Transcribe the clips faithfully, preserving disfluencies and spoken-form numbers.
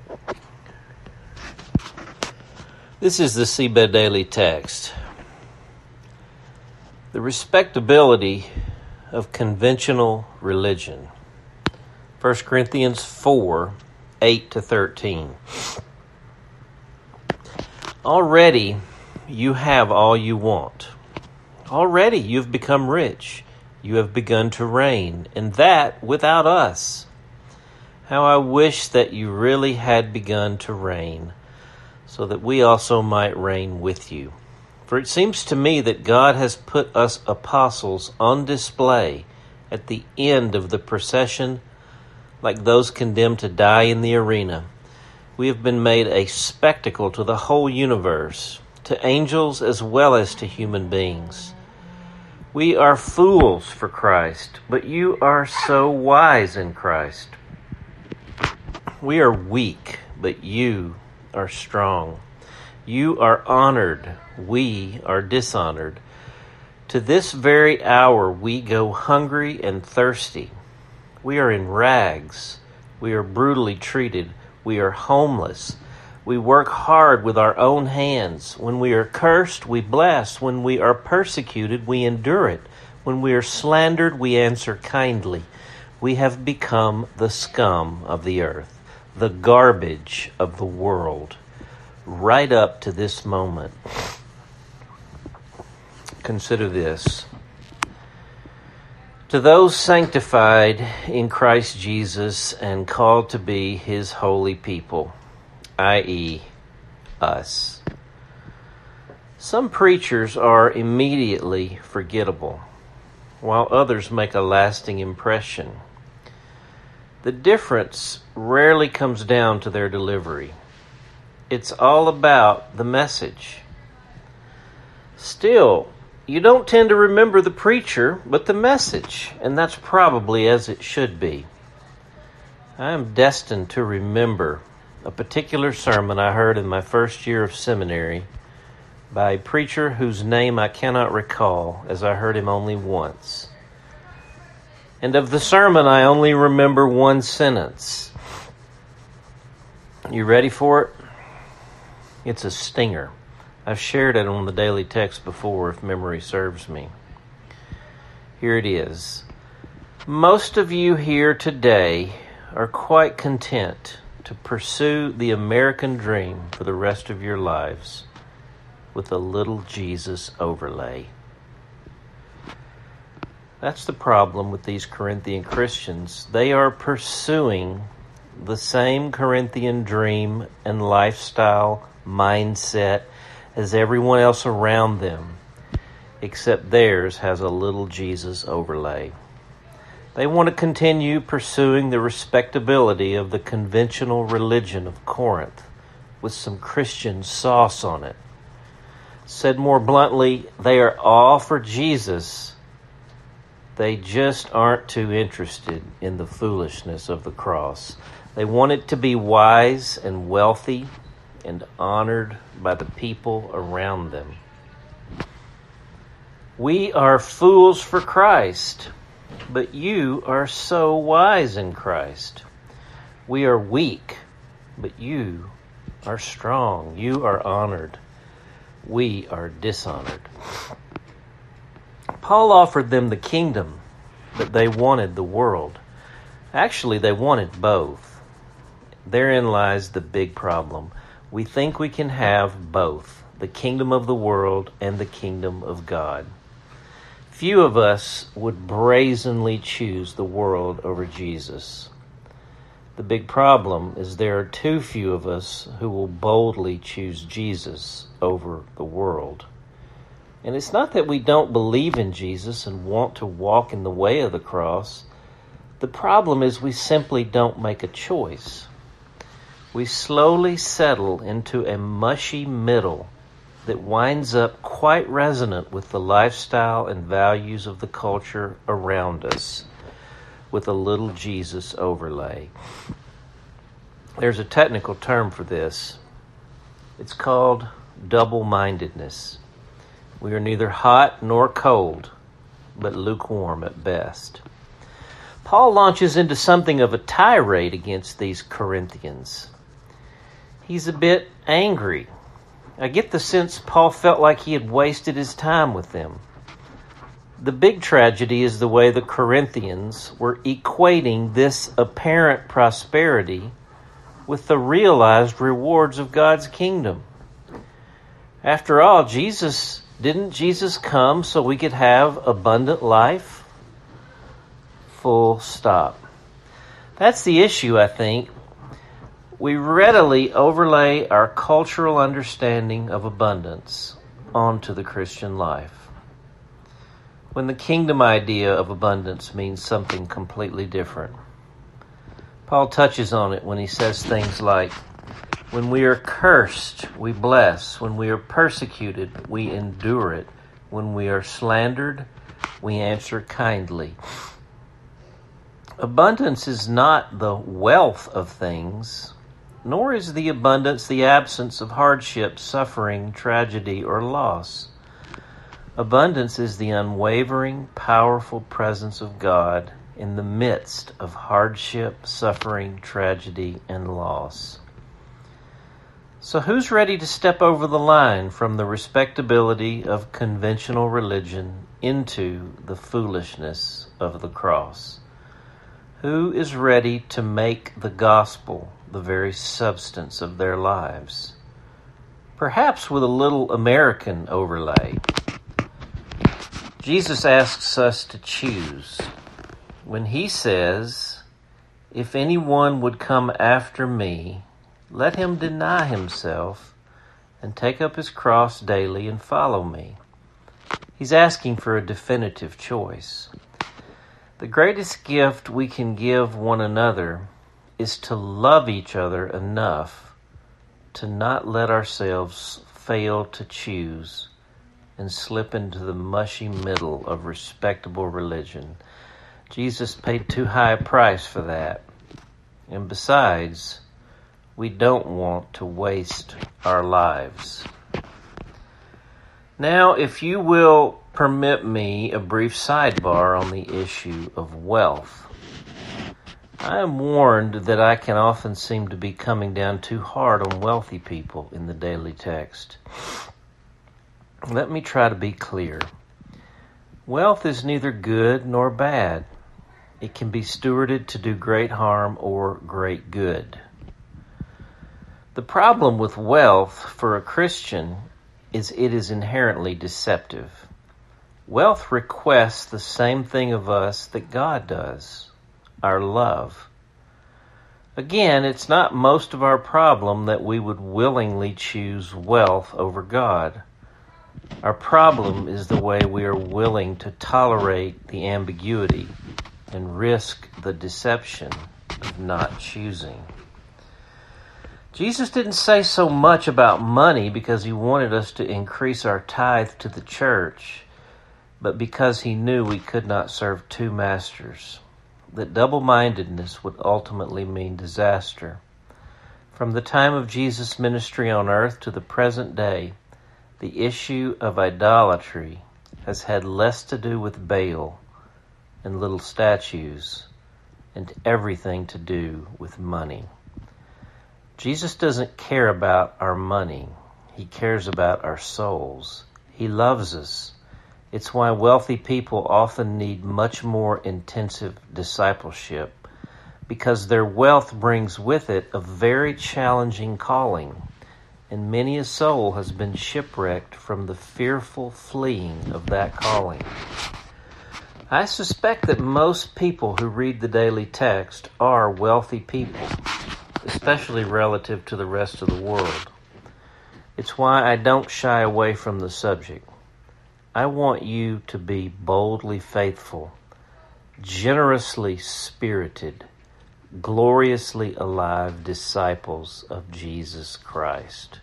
This is the Seabed Daily Text. The respectability of conventional religion. First Corinthians four, eight to thirteen. Already you have all you want. Already you've become rich. You have begun to reign, and that without us. How I wish that you really had begun to reign, so that we also might reign with you. For it seems to me that God has put us apostles on display at the end of the procession, like those condemned to die in the arena. We have been made a spectacle to the whole universe, to angels as well as to human beings. We are fools for Christ, but you are so wise in Christ. We are weak, but you are strong. You are honored, we are dishonored. To this very hour we go hungry and thirsty. We are in rags. We are brutally treated. We are homeless. We work hard with our own hands. When we are cursed, we bless. When we are persecuted, we endure it. When we are slandered, we answer kindly. We have become the scum of the earth, the garbage of the world. Right up to this moment. Consider this. To those sanctified in Christ Jesus and called to be his holy people, that is, us. Some preachers are immediately forgettable, while others make a lasting impression. The difference rarely comes down to their delivery. It's all about the message. Still, you don't tend to remember the preacher, but the message, and that's probably as it should be. I am destined to remember a particular sermon I heard in my first year of seminary by a preacher whose name I cannot recall, as I heard him only once. And of the sermon, I only remember one sentence. You ready for it? It's a stinger. I've shared it on the Daily Text before, if memory serves me. Here it is. Most of you here today are quite content to pursue the American dream for the rest of your lives with a little Jesus overlay. That's the problem with these Corinthian Christians. They are pursuing the same Corinthian dream and lifestyle mindset as everyone else around them, except theirs has a little Jesus overlay. They want to continue pursuing the respectability of the conventional religion of Corinth with some Christian sauce on it. Said more bluntly, they are all for Jesus. They just aren't too interested in the foolishness of the cross. They want it to be wise and wealthy and honored by the people around them. We are fools for Christ, but you are so wise in Christ. We are weak, but you are strong. You are honored. We are dishonored. Paul offered them the kingdom, but they wanted the world. Actually, they wanted both. Therein lies the big problem. We think we can have both, the kingdom of the world and the kingdom of God. Few of us would brazenly choose the world over Jesus. The big problem is there are too few of us who will boldly choose Jesus over the world. And it's not that we don't believe in Jesus and want to walk in the way of the cross. The problem is we simply don't make a choice. We slowly settle into a mushy middle that winds up quite resonant with the lifestyle and values of the culture around us, with a little Jesus overlay. There's a technical term for this. It's called double-mindedness. We are neither hot nor cold, but lukewarm at best. Paul launches into something of a tirade against these Corinthians. He's a bit angry. I get the sense Paul felt like he had wasted his time with them. The big tragedy is the way the Corinthians were equating this apparent prosperity with the realized rewards of God's kingdom. After all, Jesus, didn't Jesus come so we could have abundant life? Full stop. That's the issue, I think. We readily overlay our cultural understanding of abundance onto the Christian life, when the kingdom idea of abundance means something completely different. Paul touches on it when he says things like, when we are cursed, we bless. When we are persecuted, we endure it. When we are slandered, we answer kindly. Abundance is not the wealth of things, nor is the abundance the absence of hardship, suffering, tragedy, or loss. Abundance is the unwavering, powerful presence of God in the midst of hardship, suffering, tragedy, and loss. So who's ready to step over the line from the respectability of conventional religion into the foolishness of the cross? Who is ready to make the gospel the very substance of their lives? Perhaps with a little American overlay. Jesus asks us to choose. When he says, if anyone would come after me, let him deny himself and take up his cross daily and follow me. He's asking for a definitive choice. The greatest gift we can give one another is to love each other enough to not let ourselves fail to choose and slip into the mushy middle of respectable religion. Jesus paid too high a price for that. And besides, we don't want to waste our lives. Now, if you will permit me a brief sidebar on the issue of wealth. I am warned that I can often seem to be coming down too hard on wealthy people in the daily text. Let me try to be clear. Wealth is neither good nor bad. It can be stewarded to do great harm or great good. The problem with wealth for a Christian is it is inherently deceptive. Wealth requests the same thing of us that God does, our love. Again, it's not most of our problem that we would willingly choose wealth over God. Our problem is the way we are willing to tolerate the ambiguity and risk the deception of not choosing. Jesus didn't say so much about money because he wanted us to increase our tithe to the church, but because he knew we could not serve two masters, that double-mindedness would ultimately mean disaster. From the time of Jesus' ministry on earth to the present day, the issue of idolatry has had less to do with Baal and little statues and everything to do with money. Jesus doesn't care about our money. He cares about our souls. He loves us. It's why wealthy people often need much more intensive discipleship, because their wealth brings with it a very challenging calling, and many a soul has been shipwrecked from the fearful fleeing of that calling. I suspect that most people who read the daily text are wealthy people, especially relative to the rest of the world. It's why I don't shy away from the subject. I want you to be boldly faithful, generously spirited, gloriously alive disciples of Jesus Christ.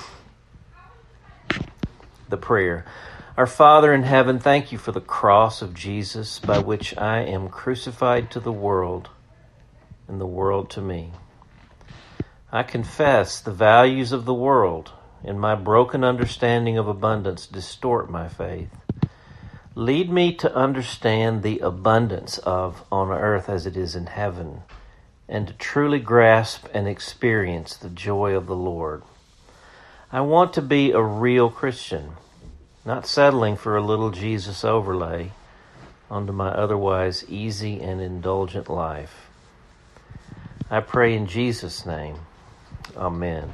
The prayer. Our Father in heaven, thank you for the cross of Jesus by which I am crucified to the world and the world to me. I confess the values of the world and my broken understanding of abundance distort my faith. Lead me to understand the abundance of on earth as it is in heaven, and to truly grasp and experience the joy of the Lord. I want to be a real Christian, not settling for a little Jesus overlay onto my otherwise easy and indulgent life. I pray in Jesus' name. Amen.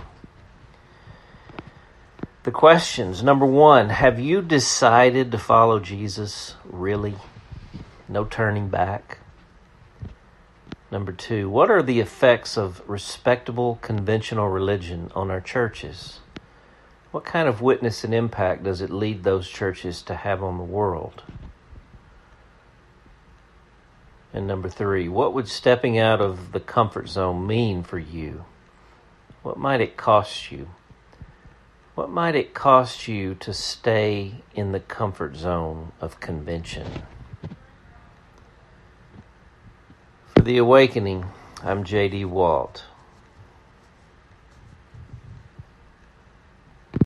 The questions. Number one, have you decided to follow Jesus really? No turning back. Number two, what are the effects of respectable conventional religion on our churches? What kind of witness and impact does it lead those churches to have on the world? And number three, what would stepping out of the comfort zone mean for you? What might it cost you? What might it cost you to stay in the comfort zone of convention? For The Awakening, I'm J D Walt.